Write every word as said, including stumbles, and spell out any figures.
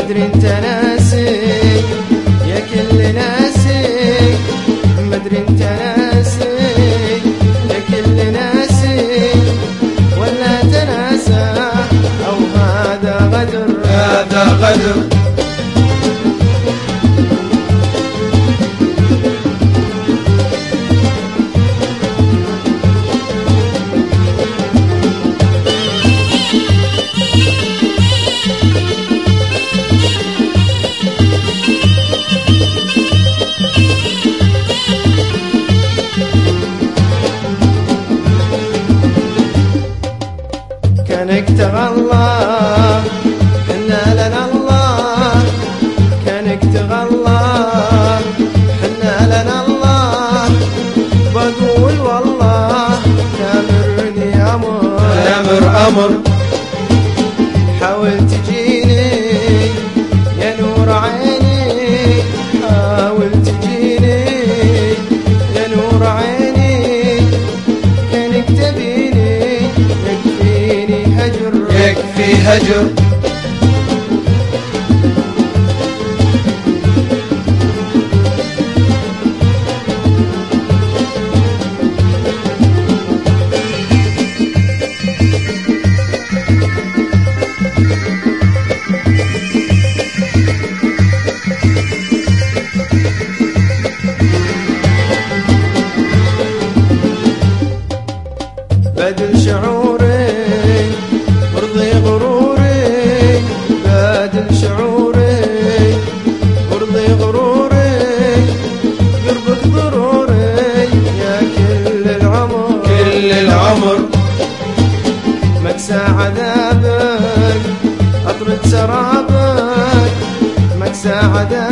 مدري انت ناسي يا كل ناسي، مدري انت ناسي يا كل ناسي، ولا تناسى او هذا غدر هذا غدر. كانك تغلى حنا لنا الله، كانك تغلى حنا لنا الله، بقول والله تامرني امر امر امر. حاول تجيني يا نور عيني، حاول تجيني يا نور عيني، كانك تبيني يكفي هجر. بدل شعوري وارضي غروري، بدل شعوري وارضي غروري، قربك ضروري يا كل العمر كل العمر. مكسى عذابك اطرد سرابك، مكسى عذابك